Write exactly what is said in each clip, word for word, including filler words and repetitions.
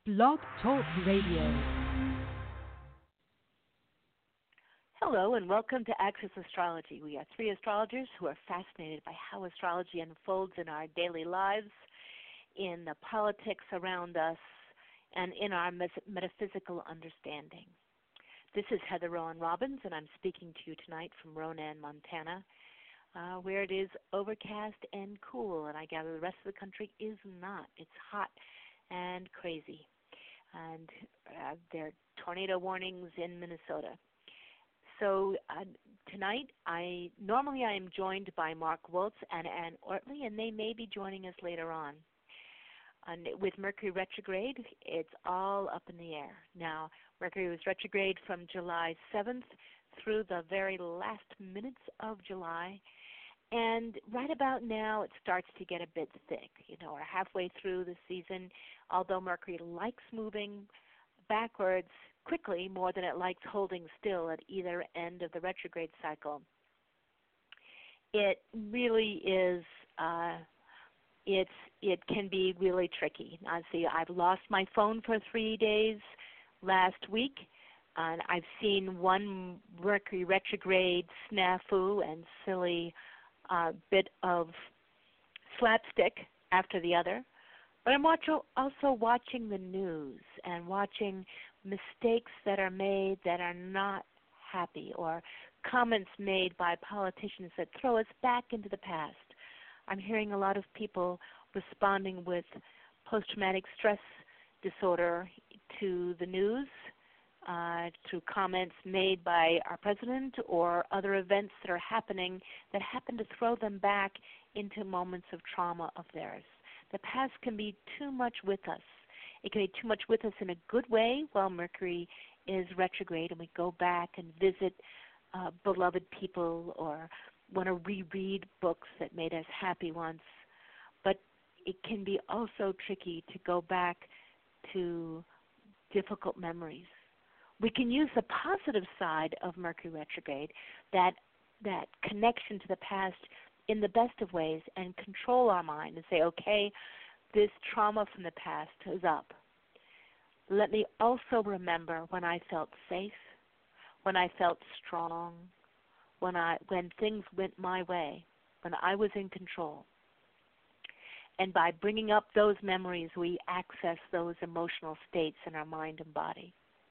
Blog Talk Radio. Hello and welcome to Access Astrology. We are three astrologers who are fascinated by how astrology unfolds in our daily lives, in the politics around us, and in our metaphysical understanding. This is Heather Rowan Robbins, and I'm speaking to you tonight from Ronan, Montana, uh, where it is overcast and cool, and I gather the rest of the country is not. It's hot and crazy, and uh, there are tornado warnings in Minnesota. So uh, tonight, I normally I am joined by Mark Woltz and Ann Ortley, and they may be joining us later on. And with Mercury retrograde, it's all up in the air. Now, Mercury was retrograde from July seventh through the very last minutes of July, and right about now it starts to get a bit thick. You know, we're halfway through the season, although Mercury likes moving backwards quickly more than it likes holding still at either end of the retrograde cycle. It really is, uh, it's, it can be really tricky. I see I've lost my phone for three days last week, and I've seen one Mercury retrograde snafu and silly uh, bit of slapstick after the other. But I'm also watching the news and watching mistakes that are made that are not happy, or comments made by politicians that throw us back into the past. I'm hearing a lot of people responding with post-traumatic stress disorder to the news, uh, to comments made by our president or other events that are happening that happen to throw them back into moments of trauma of theirs. The past can be too much with us. It can be too much with us in a good way while Mercury is retrograde and we go back and visit uh, beloved people or want to reread books that made us happy once. But it can be also tricky to go back to difficult memories. We can use the positive side of Mercury retrograde, that that connection to the past in the best of ways, and control our mind and say, okay, this trauma from the past is up. Let me also remember when I felt safe, when I felt strong, when I when things went my way, when I was in control. And by bringing up those memories, we access those emotional states in our mind and body.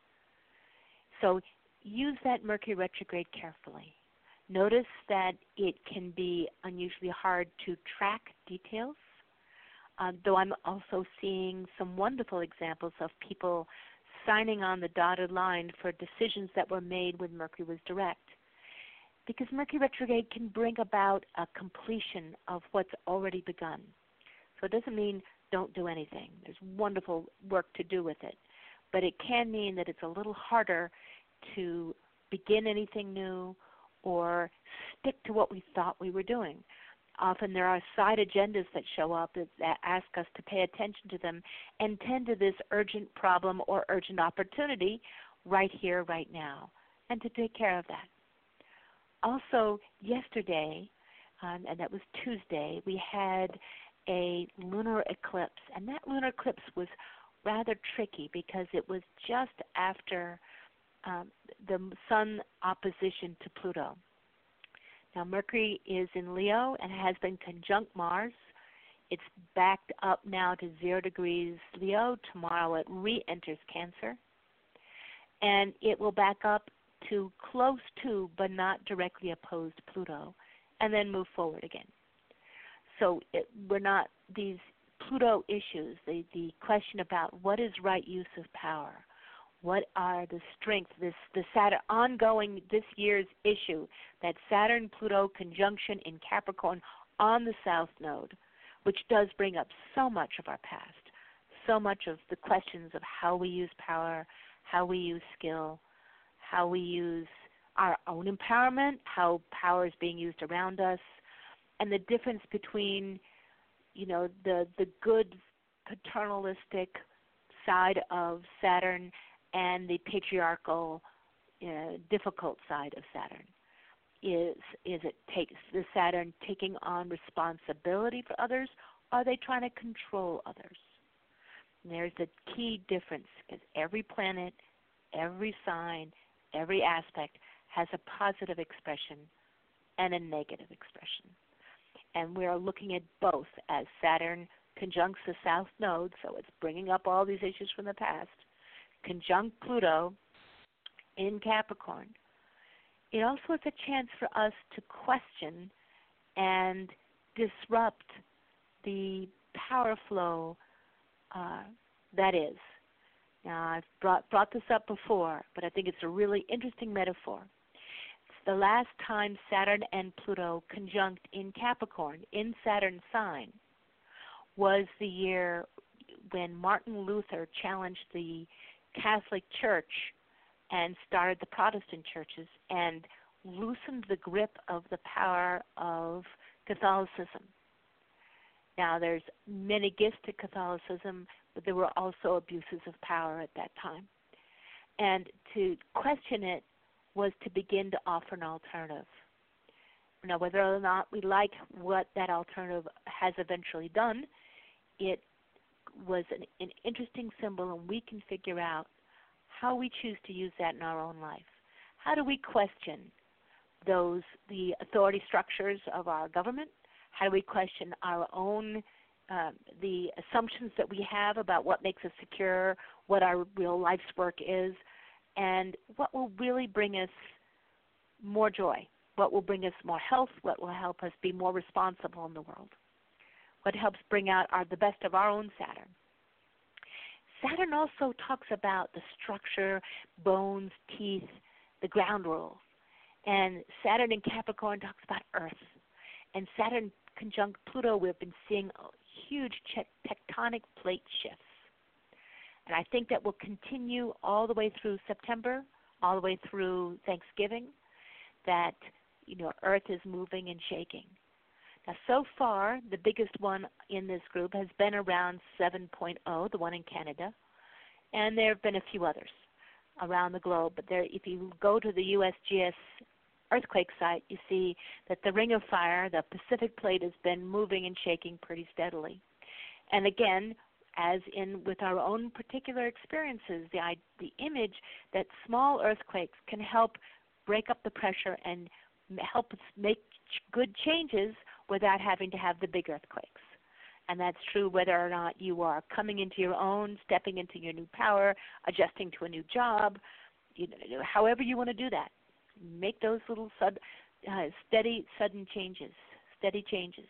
So use that Mercury retrograde carefully. Notice that it can be unusually hard to track details, uh, though I'm also seeing some wonderful examples of people signing on the dotted line for decisions that were made when Mercury was direct. Because Mercury retrograde can bring about a completion of what's already begun. So it doesn't mean don't do anything. There's wonderful work to do with it. But it can mean that it's a little harder to begin anything new or stick to what we thought we were doing. Often there are side agendas that show up that, that ask us to pay attention to them and tend to this urgent problem or urgent opportunity right here, right now, and to take care of that. Also, yesterday, um, and that was Tuesday, we had a lunar eclipse, and that lunar eclipse was rather tricky because it was just after Um, the Sun opposition to Pluto. Now, Mercury is in Leo and has been conjunct Mars. It's backed up now to zero degrees Leo. Tomorrow it re-enters Cancer. And it will back up to close to, but not directly opposed Pluto, and then move forward again. So it, we're not, these Pluto issues, the, the question about what is right use of power, what are the strengths, this the Saturn ongoing this year's issue, that Saturn-Pluto conjunction in Capricorn on the South Node, which does bring up so much of our past, so much of the questions of how we use power, how we use skill, how we use our own empowerment, how power is being used around us, and the difference between, you know, the the good paternalistic side of Saturn and the patriarchal, uh, difficult side of Saturn. Is is it takes the Saturn taking on responsibility for others? Or are they trying to control others? And there's the key difference, because every planet, every sign, every aspect has a positive expression and a negative expression. And we are looking at both as Saturn conjuncts the South Node, so it's bringing up all these issues from the past, conjunct Pluto in Capricorn. It also is a chance for us to question and disrupt the power flow uh, that is. Now, I've brought, brought this up before, but I think it's a really interesting metaphor. It's the last time Saturn and Pluto conjunct in Capricorn, in Saturn's sign, was the year when Martin Luther challenged the Catholic Church and started the Protestant churches and loosened the grip of the power of Catholicism. Now, there's many gifts to Catholicism, but there were also abuses of power at that time. And to question it was to begin to offer an alternative. Now, whether or not we like what that alternative has eventually done, it was an, an interesting symbol, and we can figure out how we choose to use that in our own life. How do we question those the authority structures of our government? How do we question our own uh, the assumptions that we have about what makes us secure, what our real life's work is, and what will really bring us more joy, what will bring us more health, what will help us be more responsible in the world, what helps bring out our, the best of our own Saturn. Saturn also talks about the structure, bones, teeth, the ground rules. And Saturn in Capricorn talks about Earth. And Saturn conjunct Pluto, we've been seeing huge tectonic plate shifts. And I think that will continue all the way through September, all the way through Thanksgiving, that, you know, Earth is moving and shaking. Now, so far, the biggest one in this group has been around seven point oh, the one in Canada, and there have been a few others around the globe. But there, if you go to the U S G S earthquake site, you see that the Ring of Fire, the Pacific Plate, has been moving and shaking pretty steadily. And again, as in with our own particular experiences, the, the image that small earthquakes can help break up the pressure and help us make good changes without having to have the big earthquakes. And that's true whether or not you are coming into your own, stepping into your new power, adjusting to a new job, you know, however you want to do that. Make those little sud, uh, steady, sudden changes, steady changes.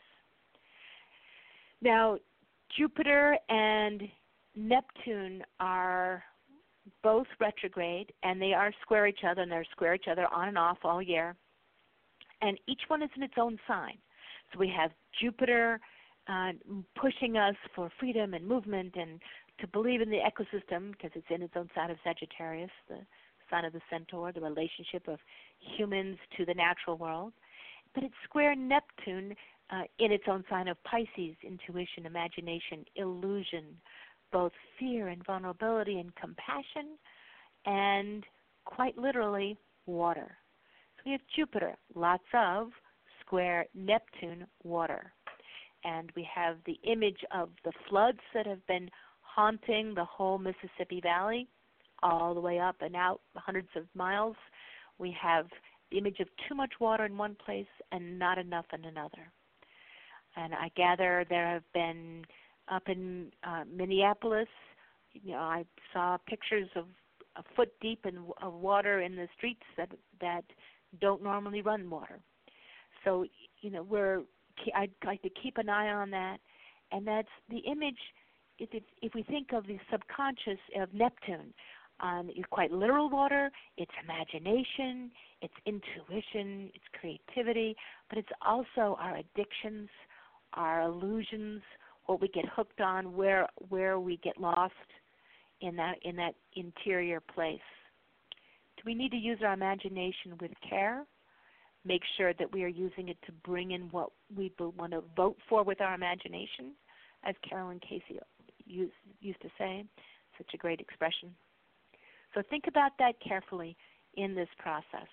Now, Jupiter and Neptune are both retrograde, and they are square each other, and they're square each other on and off all year. And each one is in its own sign. So we have Jupiter uh, pushing us for freedom and movement and to believe in the ecosystem because it's in its own sign of Sagittarius, the sign of the centaur, the relationship of humans to the natural world. But it's square Neptune uh, in its own sign of Pisces, intuition, imagination, illusion, both fear and vulnerability and compassion, and quite literally water. So we have Jupiter, lots of square Neptune, water. And we have the image of the floods that have been haunting the whole Mississippi Valley, all the way up and out hundreds of miles. We have the image of too much water in one place and not enough in another. And I gather there have been up in uh, Minneapolis, you know, I saw pictures of a foot deep in of water in the streets that that don't normally run water. So, you know, we're I'd like to keep an eye on that, and that's the image. If if, if we think of the subconscious of Neptune, um, it's quite literal water. It's imagination, it's intuition, it's creativity, but it's also our addictions, our illusions, what we get hooked on, where where we get lost in that in that interior place. Do we need to use our imagination with care? Make sure that we are using it to bring in what we want to vote for with our imagination, as Carolyn Casey used, used to say. Such a great expression. So think about that carefully in this process.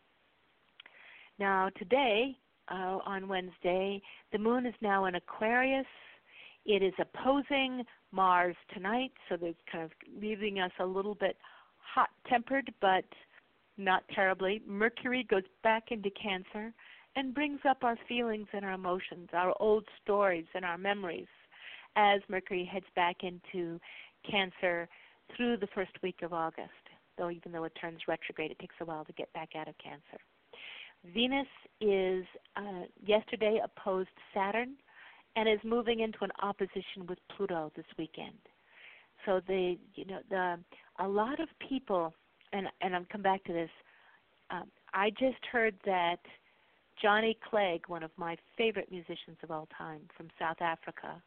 Now today, uh, on Wednesday, the moon is now in Aquarius. It is opposing Mars tonight, so they're kind of leaving us a little bit hot-tempered, but not terribly. Mercury goes back into Cancer and brings up our feelings and our emotions, our old stories and our memories, as Mercury heads back into Cancer through the first week of August, though even though it turns retrograde, it takes a while to get back out of Cancer. Venus is uh, yesterday opposed Saturn and is moving into an opposition with Pluto this weekend. So they, you know, the a lot of people, and and I'll come back to this. Um, I just heard that Johnny Clegg, one of my favorite musicians of all time from South Africa,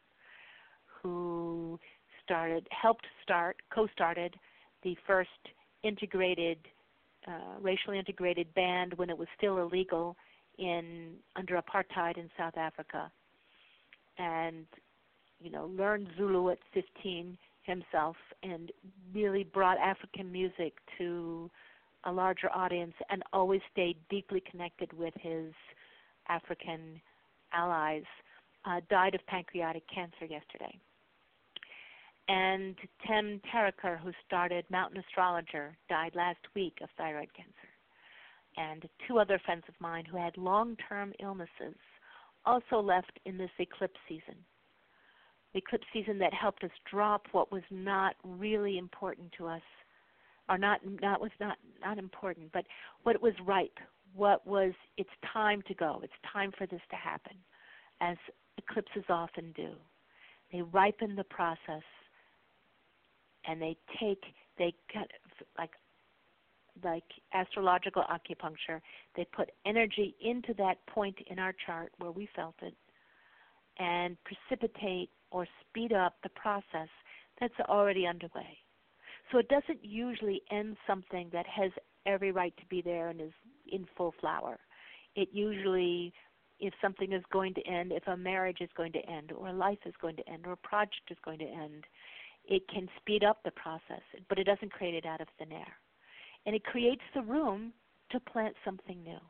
who started, helped start, co-started the first integrated, uh, racially integrated band when it was still illegal in under apartheid in South Africa, and you know learned Zulu at fifteen himself, and really brought African music to a larger audience, and always stayed deeply connected with his African allies. Uh, died of pancreatic cancer yesterday. And Tim Taraker, who started Mountain Astrologer, died last week of thyroid cancer. And two other friends of mine who had long-term illnesses also left in this eclipse season. The eclipse season that helped us drop what was not really important to us, or not not was not not important, but what was ripe, what was it's time to go, it's time for this to happen, as eclipses often do. They ripen the process, and they take they kind of like like astrological acupuncture. They put energy into that point in our chart where we felt it, and precipitate or speed up the process that's already underway. So it doesn't usually end something that has every right to be there and is in full flower. It usually, if something is going to end, if a marriage is going to end, or a life is going to end, or a project is going to end, it can speed up the process, but it doesn't create it out of thin air. And it creates the room to plant something new.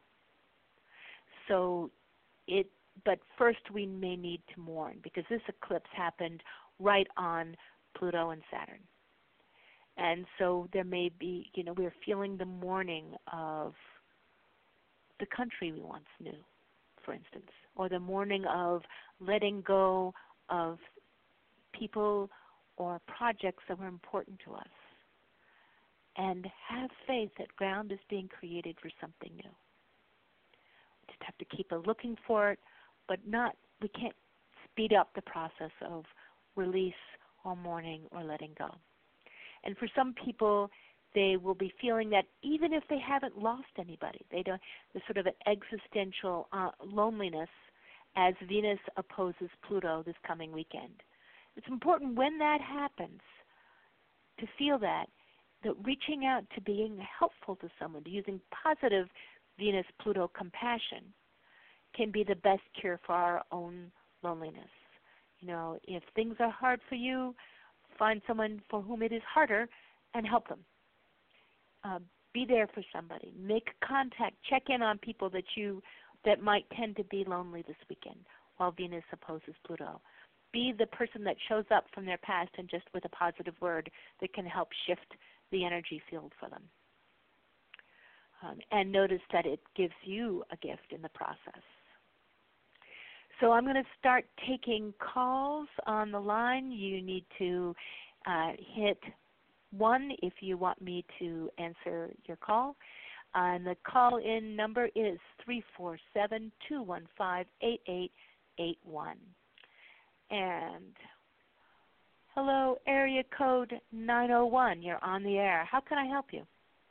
So it But first we may need to mourn, because this eclipse happened right on Pluto and Saturn. And so there may be, you know, we're feeling the mourning of the country we once knew, for instance, or the mourning of letting go of people or projects that were important to us. And have faith that ground is being created for something new. We just have to keep a looking for it, but not, we can't speed up the process of release or mourning or letting go. And for some people, they will be feeling that even if they haven't lost anybody, they don't, there's sort of an existential uh, loneliness as Venus opposes Pluto this coming weekend. It's important when that happens to feel that, that reaching out to being helpful to someone, to using positive Venus-Pluto compassion, can be the best cure for our own loneliness. You know, if things are hard for you, find someone for whom it is harder and help them. Uh, be there for somebody. Make contact. Check in on people that you that might tend to be lonely this weekend while Venus opposes Pluto. Be the person that shows up from their past and just with a positive word that can help shift the energy field for them. Um, and notice that it gives you a gift in the process. So I'm going to start taking calls on the line. You need to uh, hit one if you want me to answer your call. Uh, and the call-in number is three four seven, two one five, eight eight eight one. And hello, area code nine oh one. You're on the air. How can I help you?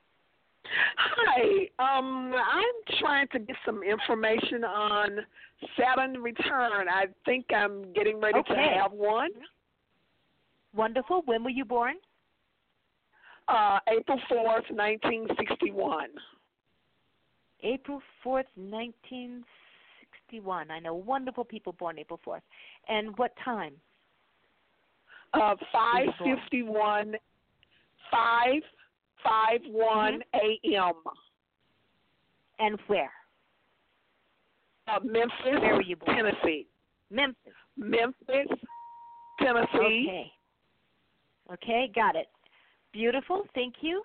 Hi, um, I'm trying to get some information on Saturn return. I think I'm getting ready Okay. to have one. Wonderful. When were you born? Uh, April fourth, nineteen sixty-one. April fourth, nineteen sixty-one. I know wonderful people born April fourth. And what time? Uh, five fifty-one, five fifty-one mm-hmm. a.m. And where? Uh, Memphis, Where were you born? Tennessee. Memphis. Memphis, Tennessee. Okay. Okay, got it. Beautiful, thank you.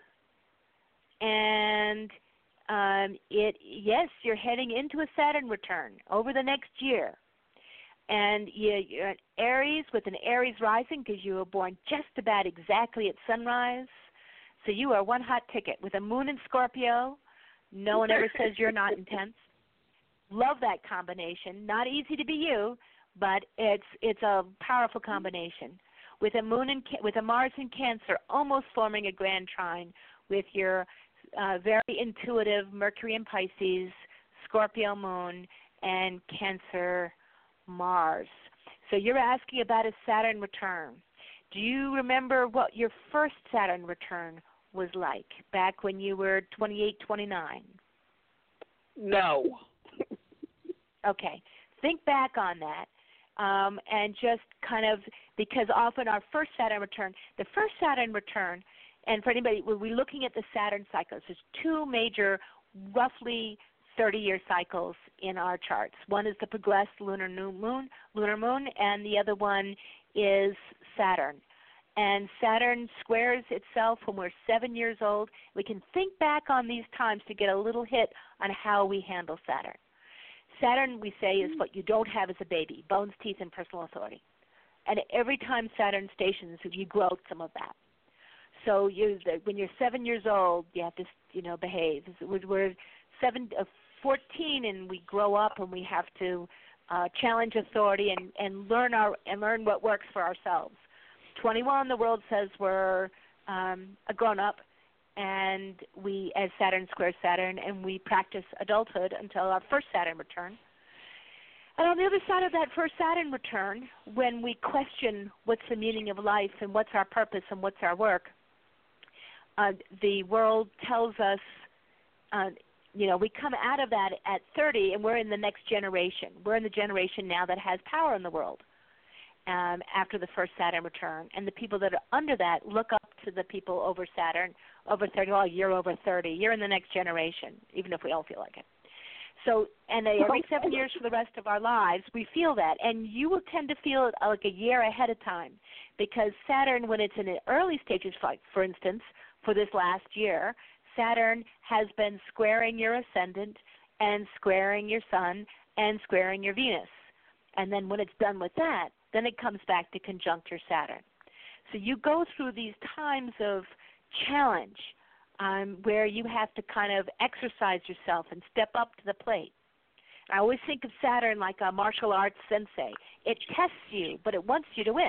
And um, it yes, you're heading into a Saturn return over the next year. And you, you're an Aries with an Aries rising because you were born just about exactly at sunrise. So you are one hot ticket with a moon in Scorpio. No one ever says you're not intense. Love that combination. Not easy to be you, but it's it's a powerful combination. With a moon in, with a Mars in Cancer, almost forming a grand trine with your uh, very intuitive Mercury in Pisces, Scorpio moon, and Cancer Mars. So you're asking about a Saturn return. Do you remember what your first Saturn return was like back when you were twenty-eight, twenty-nine? No. Okay. Think back on that um, and just kind of, because often our first Saturn return, the first Saturn return, and for anybody, when we're looking at the Saturn cycles, there's two major, roughly thirty-year cycles in our charts. One is the progressed lunar new moon, lunar moon, and the other one is Saturn. And Saturn squares itself when we're seven years old. We can think back on these times to get a little hit on how we handle Saturn. Saturn, we say, is what you don't have as a baby, bones, teeth, and personal authority. And every time Saturn stations, you grow some of that. So you, when you're seven years old, you have to, you know, behave. We're seven, uh, fourteen, and we grow up, and we have to uh, challenge authority and, and learn our and learn what works for ourselves. twenty-one, the world says we're um, a grown-up, and we, as Saturn squares Saturn, and we practice adulthood until our first Saturn return. And on the other side of that first Saturn return, when we question what's the meaning of life and what's our purpose and what's our work, uh, the world tells us, uh, you know, we come out of that at thirty, and we're in the next generation. We're in the generation now that has power in the world. Um, after the first Saturn return, and the people that are under that look up to the people over Saturn, over thirty, well, you're over thirty, you're in the next generation, even if we all feel like it. So, and every seven years for the rest of our lives, we feel that, and you will tend to feel it like a year ahead of time, because Saturn, when it's in the early stages, like, for instance, for this last year, Saturn has been squaring your ascendant and squaring your Sun and squaring your Venus. And then when it's done with that, then it comes back to conjunct your Saturn. So you go through these times of challenge um, where you have to kind of exercise yourself and step up to the plate. I always think of Saturn like a martial arts sensei. It tests you, but it wants you to win.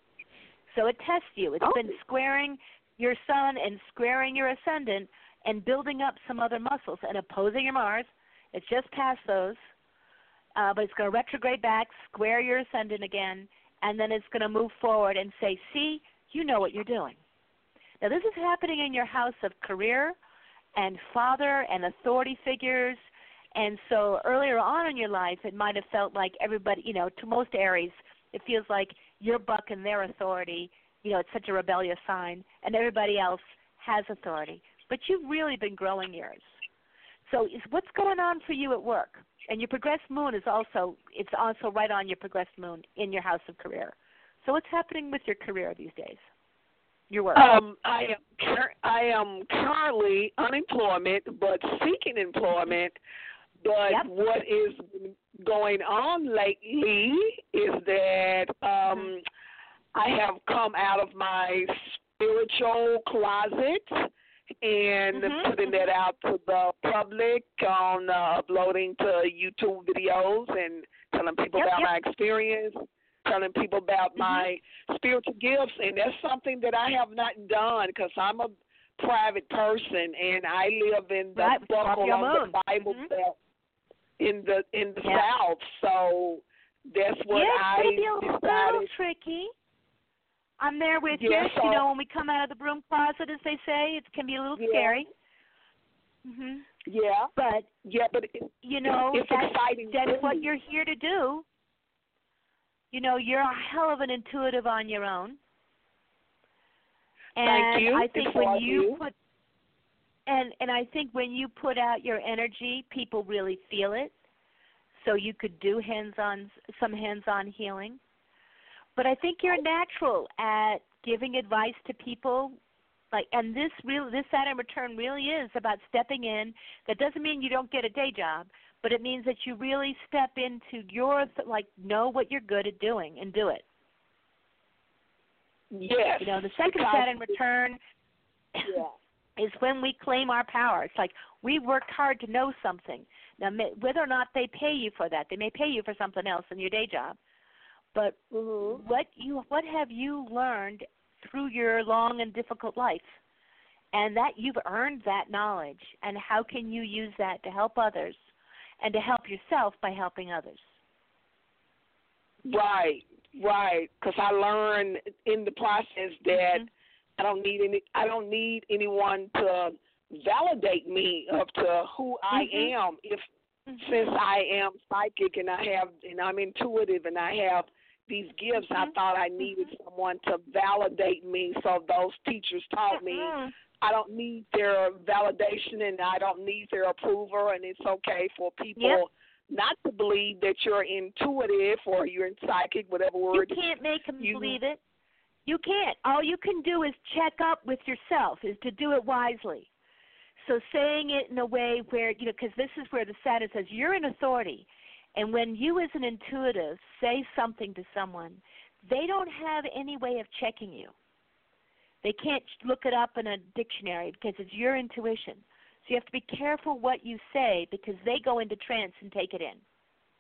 So it tests you. It's oh. been squaring your Sun and squaring your ascendant and building up some other muscles and opposing your Mars. It's just past those. Uh, but it's going to retrograde back, square your ascendant again, and then it's going to move forward and say, see, you know what you're doing. Now, this is happening in your house of career and father and authority figures. And so earlier on in your life, it might have felt like everybody, you know, to most Aries, it feels like you're bucking their authority. You know, it's such a rebellious sign, and everybody else has authority. But you've really been growing yours. So is what's going on for you at work? And your progressed moon is also, it's also right on your progressed moon in your house of career. So what's happening with your career these days, your work? Um, I am cur- I am currently unemployment, but seeking employment. But yep. what is going on lately is that um, mm-hmm. I have come out of my spiritual closet and mm-hmm. putting that out to the public on uh, uploading to YouTube videos and telling people yep, about yep. my experience, telling people about mm-hmm. my spiritual gifts. And that's something that I have not done because I'm a private person and I live in the right. buckle on the Bible mm-hmm. Belt in the in the yep. South. So that's what yeah, I it's a decided. little tricky. I'm there with yeah, you. So, you know, when we come out of the broom closet, as they say, it can be a little yeah. scary. Mhm. Yeah. But yeah, but it, you know, it's that's, exciting. that's what you're here to do. You know, you're a hell of an intuitive on your own. And Thank you. I think it's when you, you put and and I think when you put out your energy, people really feel it. So you could do hands-on some hands-on healing. But I think you're natural at giving advice to people. Like, and this real, this Saturn return really is about stepping in. That doesn't mean you don't get a day job, but it means that you really step into your, like, know what you're good at doing and do it. Yes. You know, the second Saturn return yeah. is when we claim our power. It's like we worked hard to know something. Now, whether or not they pay you for that, they may pay you for something else in your day job. But mm-hmm. what you, what have you learned through your long and difficult life? And that you've earned that knowledge. And how can you use that to help others and to help yourself by helping others? Right, right. Because I learned in the process that mm-hmm. I don't need any. I don't need anyone to validate me up to who I mm-hmm. am. If mm-hmm. since I am psychic and I have and I'm intuitive and I have these gifts, mm-hmm. I thought I needed mm-hmm. someone to validate me. So those teachers taught me mm-hmm. I don't need their validation and I don't need their approval, and it's okay for people yep. not to believe that you're intuitive or you're psychic, whatever word. You can't make them you, believe it. You can't. All you can do is check up with yourself, is to do it wisely. So saying it in a way where, you know, because this is where the Saturn says you're in authority. And when you as an intuitive say something to someone, they don't have any way of checking you. They can't look it up in a dictionary because it's your intuition. So you have to be careful what you say because they go into trance and take it in.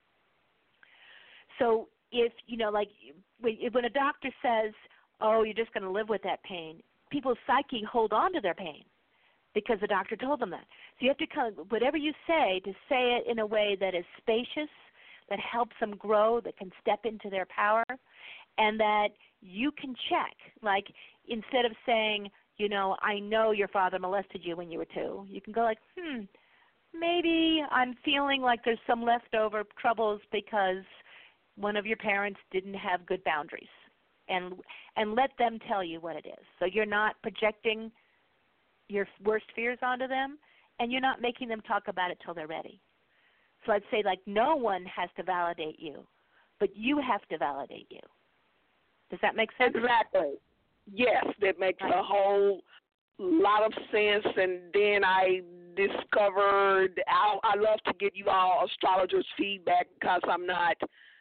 So if, you know, like when a doctor says, oh, you're just going to live with that pain, people's psyche hold on to their pain because the doctor told them that. So you have to kind of, whatever you say, to say it in a way that is spacious, that helps them grow, that can step into their power, and that you can check. Like, instead of saying, you know, I know your father molested you when you were two, you can go like, hmm, maybe I'm feeling like there's some leftover troubles because one of your parents didn't have good boundaries. And and let them tell you what it is. So you're not projecting your worst fears onto them, and you're not making them talk about it till they're ready. So I'd say, like, no one has to validate you, but you have to validate you. Does that make sense? Exactly. Yes, that makes right. a whole lot of sense. And then I discovered, I, I love to give you all astrologers' feedback because I'm not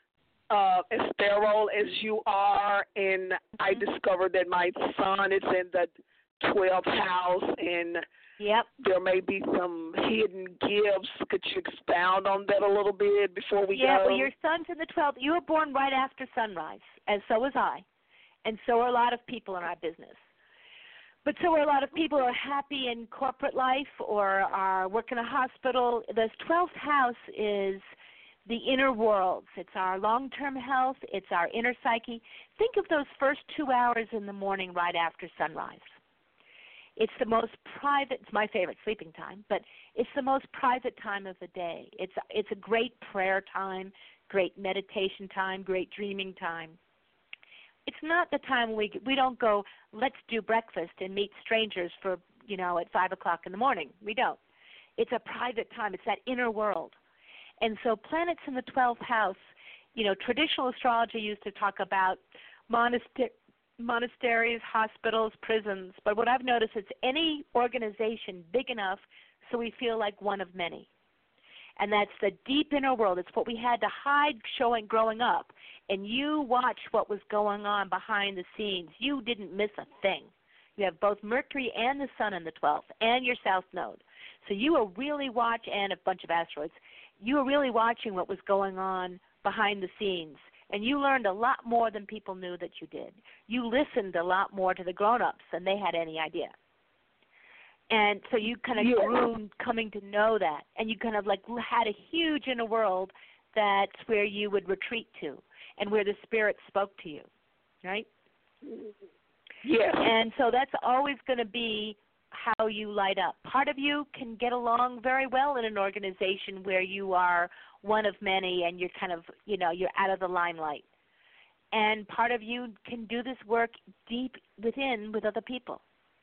uh, as thorough as you are. And mm-hmm. I discovered that my son is in the twelfth house, and yep. there may be some hidden gifts. Could you expound on that a little bit before we yeah, go? Yeah, well, your son's in the twelfth. You were born right after sunrise, and so was I. And so are a lot of people in our business. But so are a lot of people who are happy in corporate life or are working in a hospital. This twelfth house is the inner worlds. It's our long-term health. It's our inner psyche. Think of those first two hours in the morning right after sunrise. It's the most private, it's my favorite sleeping time, but it's the most private time of the day. It's it's a great prayer time, great meditation time, great dreaming time. It's not the time we we don't go, let's do breakfast and meet strangers for, you know, at five o'clock in the morning. We don't. It's a private time. It's that inner world. And so planets in the twelfth house, you know, traditional astrology used to talk about monaster- monasteries, hospitals, prisons. But what I've noticed is any organization big enough so we feel like one of many. And that's the deep inner world. It's what we had to hide showing growing up. And you watch what was going on behind the scenes. You didn't miss a thing. You have both Mercury and the Sun in the twelfth and your South Node. So you were really watching, and a bunch of asteroids, you were really watching what was going on behind the scenes. And you learned a lot more than people knew that you did. You listened a lot more to the grown-ups than they had any idea. And so you kind of yeah. grew coming to know that. And you kind of like had a huge inner world that's where you would retreat to and where the spirit spoke to you, right? Yes. And so that's always going to be how you light up. Part of you can get along very well in an organization where you are one of many and you're kind of, you know, you're out of the limelight. And part of you can do this work deep within with other people.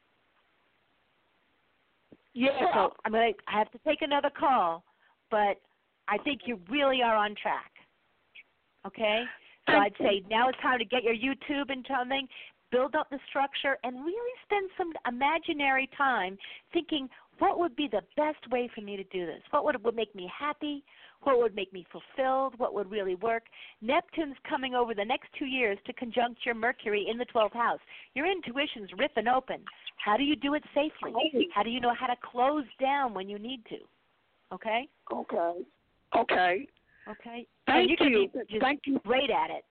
Yeah. So I'm gonna, I have to take another call, but I think you really are on track. Okay? So I'd say now it's time to get your YouTube and something. build up the structure, and really spend some imaginary time thinking, what would be the best way for me to do this? What would, would make me happy? What would make me fulfilled? What would really work? Neptune's coming over the next two years to conjunct your Mercury in the twelfth house. Your intuition's ripping open. How do you do it safely? How do you know how to close down when you need to? Okay? Okay. Okay. Okay. Thank and you. Be just Thank you. Great at it.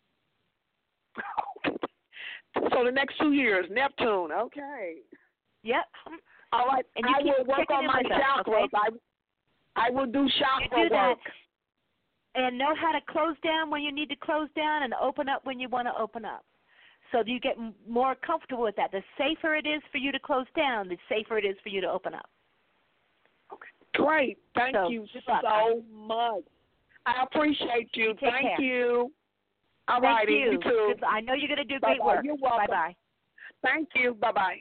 So the next two years, Neptune. Okay. Yep. All right. And you I keep will work on my chakras. Okay? I I will do chakra you do work. That and know how to close down when you need to close down and open up when you want to open up. So you get m- more comfortable with that. The safer it is for you to close down, the safer it is for you to open up. Okay. Great. Thank so, you luck, so much. I appreciate you. you Thank care. you. All Thank righty. you. You too. I know you're going to do great Bye-bye. work. You're welcome. Bye-bye. Thank you. Bye-bye.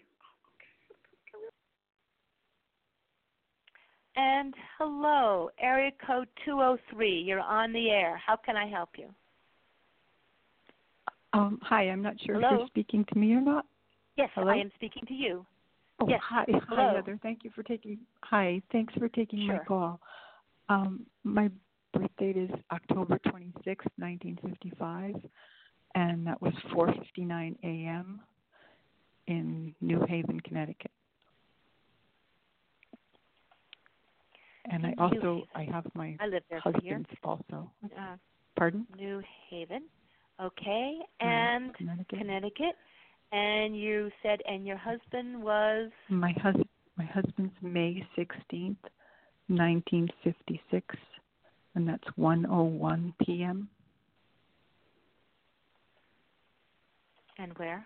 And hello, area code two oh three. You're on the air. How can I help you? Um, hi, I'm not sure Hello? if you're speaking to me or not. Yes, Hello? I am speaking to you. Oh, yes. hi, Hello. hi, Heather. Thank you for taking. Hi, thanks for taking Sure. my call. Um, my birth date is October twenty-sixth, nineteen fifty-five, and that was four fifty-nine a.m. in New Haven, Connecticut. And I also I have my I live there husband's also. Uh, Pardon? New Haven. Okay. Right, And Connecticut. Connecticut. And you said, and your husband was? My husband, my husband's May sixteenth, nineteen fifty-six, and that's one oh one p.m. And where?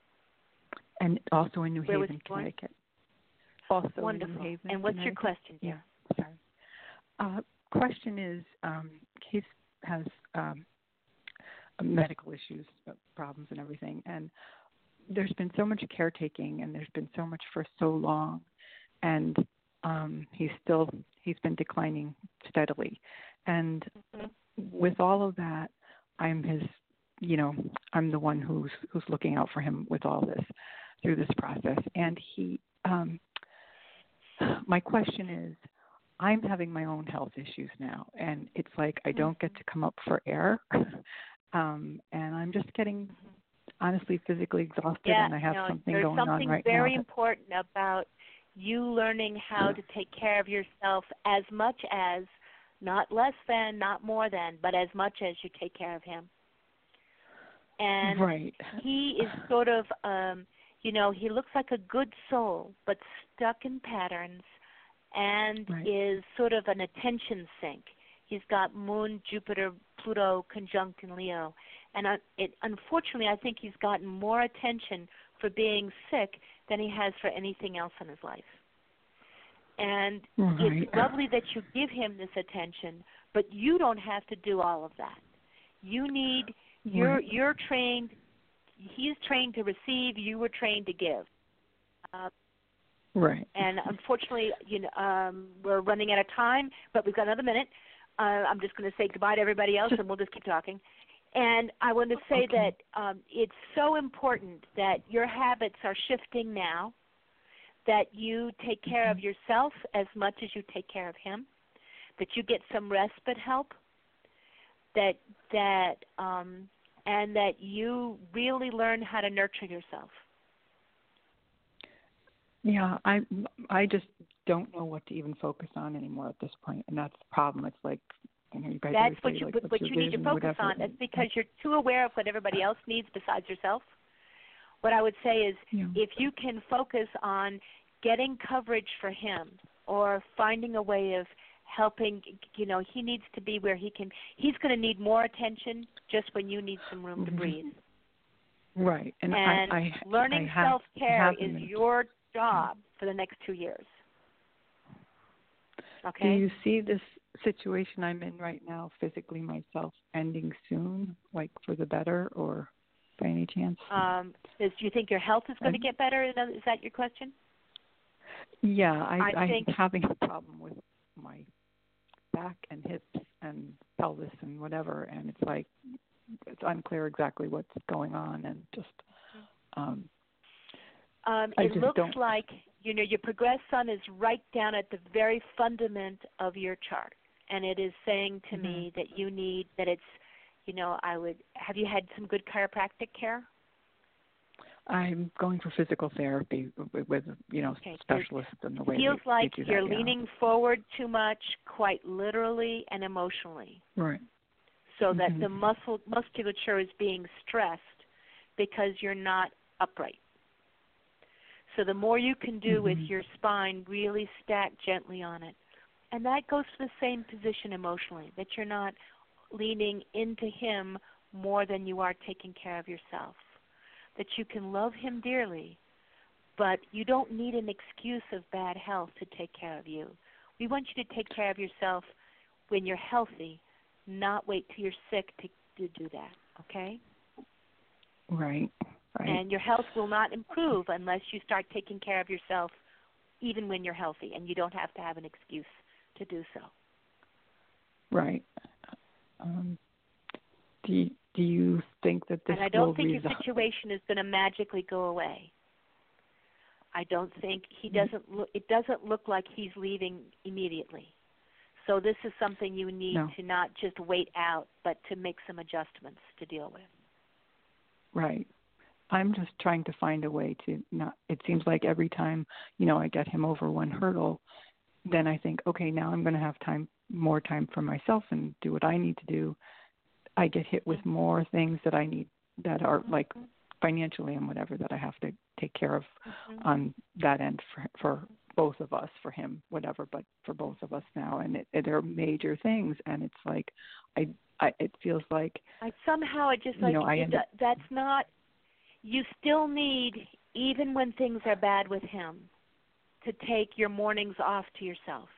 And also in New Where was Haven, he born? Connecticut. Also Wonderful. in New Haven, and what's your Connecticut. question, Yeah, dear? sorry. Uh, question is, um, he has um, medical issues, uh, problems, and everything, and there's been so much caretaking, and there's been so much for so long, and um, he's still he's been declining steadily, and Mm-hmm. with all of that, I'm his, you know, I'm the one who's who's looking out for him with all this through this process, and he. Um, my question is, I'm having my own health issues now, and it's like I don't get to come up for air, um, and I'm just getting honestly physically exhausted, yeah, and I have no, something there's going something on right very now. important about you learning how to take care of yourself as much as, not less than, not more than, but as much as you take care of him. And right. he is sort of, um, you know, he looks like a good soul, but stuck in patterns, and right. is sort of an attention sink. He's got Moon, Jupiter, Pluto conjunct in Leo. And uh, it, unfortunately, I think he's gotten more attention for being sick than he has for anything else in his life. And right. it's lovely that you give him this attention, but you don't have to do all of that. You need, you're, right. you're trained, he's trained to receive, you were trained to give. Uh, Right. And unfortunately, you know, um, we're running out of time, but we've got another minute. Uh, I'm just going to say goodbye to everybody else, and we'll just keep talking. And I want to say okay. that um, it's so important that your habits are shifting now, that you take care mm-hmm. of yourself as much as you take care of him, that you get some respite help, that that um, and that you really learn how to nurture yourself. Yeah, I I just don't know what to even focus on anymore at this point, and that's the problem. It's like, you know, you guys That's always what say, you like, what what's you your need to vision, focus whatever. on. That's because you're too aware of what everybody else needs besides yourself. What I would say is, yeah. if you can focus on getting coverage for him, or finding a way of helping, you know, he needs to be where he can. He's going to need more attention just when you need some room to breathe. Right, and, and I, I learning I have, self-care have is been. your job for the next two years. Okay. Do you see this situation I'm in right now, physically myself, ending soon, like for the better, or by any chance? Um, is, do you think your health is going to get better? Is that your question? Yeah, I, I I'm think, having a problem with my back and hips and pelvis and whatever, and it's like it's unclear exactly what's going on, and just Um, um, I it just looks don't. like, you know, your progressed sun is right down at the very fundament of your chart. And it is saying to mm-hmm. me that you need, that it's, you know, I would, have you had some good chiropractic care? I'm going for physical therapy with, with you know, okay, specialists in the way feels they, like they do you're that, leaning yeah. forward too much, quite literally and emotionally. Right. So mm-hmm. that the muscle musculature is being stressed because you're not upright. So the more you can do mm-hmm. with your spine, really stack gently on it. And that goes to the same position emotionally, that you're not leaning into him more than you are taking care of yourself. That you can love him dearly, but you don't need an excuse of bad health to take care of you. We want you to take care of yourself when you're healthy, not wait till you're sick to, to do that, okay? Right, right. And your health will not improve unless you start taking care of yourself even when you're healthy, and you don't have to have an excuse to do so. Right. Um, do you, do you think that this and I don't will think result? your situation is going to magically go away. I don't think he doesn't look, it doesn't look like he's leaving immediately. So this is something you need no. to not just wait out, but to make some adjustments to deal with. Right. I'm just trying to find a way to not, it seems like every time, you know, I get him over one hurdle, then I think, okay, now I'm going to have time, more time for myself and do what I need to do. I get hit with more things that I need that are like financially and whatever that I have to take care of mm-hmm. on that end for, for both of us, for him, whatever, but for both of us now. And it, it, they're major things. And it's like, I, I it feels like. I somehow it just like, you know, I it, end up, that's not, you still need, even when things are bad with him, to take your mornings off to yourself.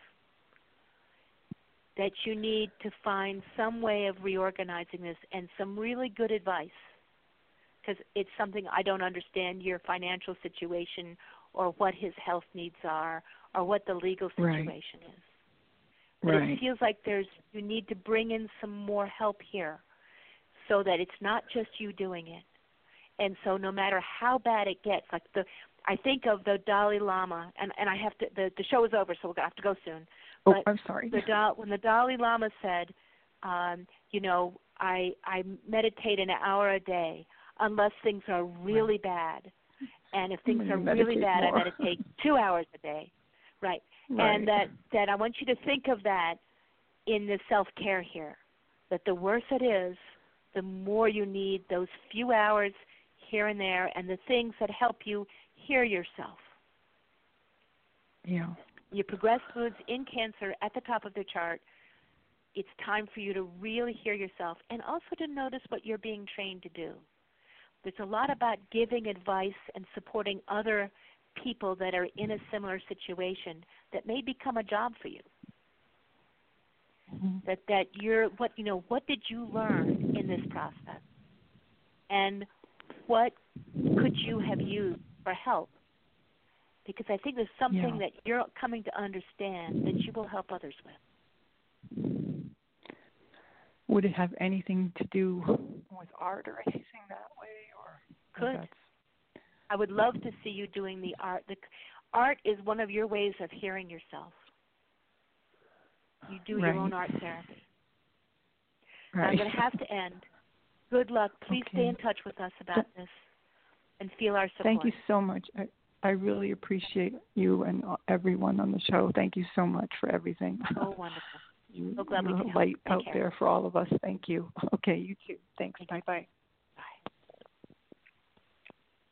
That you need to find some way of reorganizing this and some really good advice. Because it's something I don't understand your financial situation or what his health needs are or what the legal situation right. is. But right. it feels like there's you need to bring in some more help here so that it's not just you doing it. And so no matter how bad it gets, like the I think of the Dalai Lama, and, and I have to the, the show is over, so we're gonna have to go soon. Oh, but I'm sorry. The, when the Dalai Lama said, um, you know, I I meditate an hour a day unless things are really right. bad, and if things are really bad, more. I meditate two hours a day, right? right? And that that I want you to think of that in the self-care here. That the worse it is, the more you need those few hours here and there, and the things that help you hear yourself. Yeah. Your progressed foods in Cancer at the top of the chart, it's time for you to really hear yourself and also to notice what you're being trained to do. There's a lot about giving advice and supporting other people that are in a similar situation that may become a job for you. Mm-hmm. That that you're what you know, what did you learn in this process? And what could you have used for help? Because I think there's something yeah. that you're coming to understand that you will help others with. Would it have anything to do with art or anything that way? Or Could. I would love to see you doing the art. The art is one of your ways of hearing yourself. You do right. your own art therapy. Right. I'm going to have to end. Good luck. Please okay. stay in touch with us about this and feel our support. Thank you so much. I, I really appreciate you and everyone on the show. Thank you so much for everything. Oh, wonderful. You, so glad we you're could a light help. out there for all of us. Thank you. Okay, you too. Thanks. Thank Bye-bye.